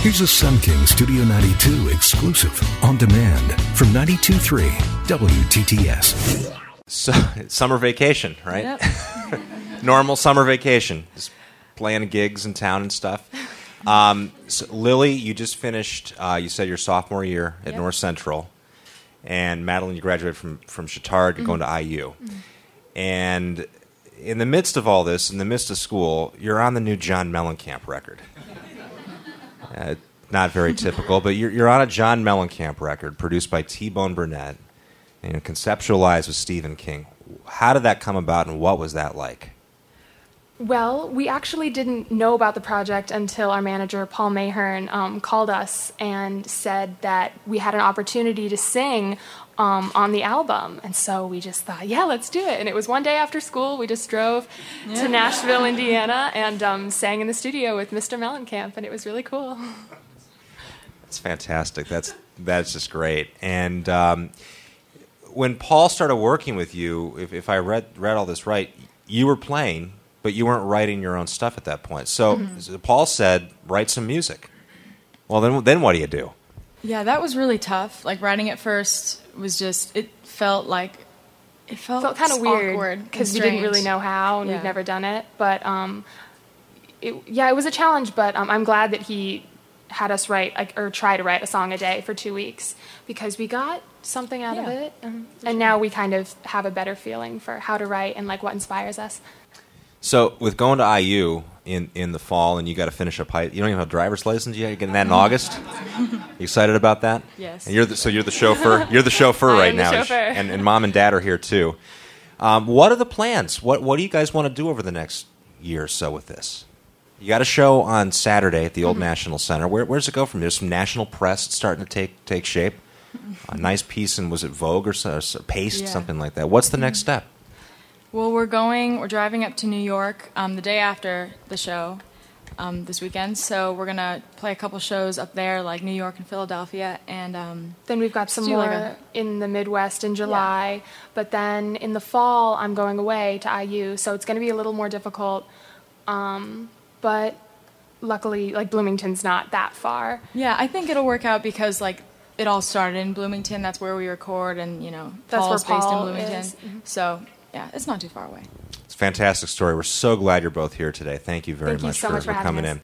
Here's a Sun King Studio 92 exclusive on demand from 92.3 WTTS. So, summer vacation, right? Yep. Normal summer vacation. Just playing gigs in town and stuff. So Lily, you just finished, you said your sophomore year at North Central. And Madeline, you graduated from Chittard. You're going to IU. And in the midst of all this, in the midst of school, you're on the new John Mellencamp record. Not very typical, but you're on a John Mellencamp record produced by T-Bone Burnett and conceptualized with Stephen King. How did that come about, and what was that like? Well, we actually didn't know about the project until our manager, Paul Mahern, called us and said that we had an opportunity to sing on the album. And so we just thought, yeah, let's do it. And it was one day after school. We just drove to Nashville, Indiana, and sang in the studio with Mr. Mellencamp, and it was really cool. That's fantastic. That's just great. And when Paul started working with you, if I read all this right, you were playing, but you weren't writing your own stuff at that point. So Paul said, write some music. Well, then what do you do? Yeah, that was really tough. Like, writing it first was just, it felt kind of weird because we didn't really know how, and we'd never done it. But it was a challenge. But I'm glad that he had us write or try to write a song a day for 2 weeks, because we got something out of it, and now we kind of have a better feeling for how to write and like what inspires us. So with going to IU in the fall, and you got to finish up high, you don't even have a driver's license yet. You're getting that in August. You excited about that? Yes. And you're the chauffeur. You're the chauffeur right now, chauffeur. and Mom and Dad are here too. What are the plans? What do you guys want to do over the next year or so with this? You got a show on Saturday at the Old National Center. Where's it go from there? There's some national press starting to take shape. A nice piece in, was it Vogue or Paste, something like that. What's the next step? Well, we're driving up to New York the day after the show this weekend. So we're going to play a couple shows up there, like New York and Philadelphia. And then we've got some more in the Midwest in July. Yeah. But then in the fall, I'm going away to IU. So it's going to be a little more difficult. But luckily, like, Bloomington's not that far. Yeah, I think it'll work out because, like, it all started in Bloomington. That's where we record, and, Paul's based in Bloomington. Is. Mm-hmm. So, yeah, it's not too far away. It's a fantastic story. We're so glad you're both here today. Thank you very much for coming in.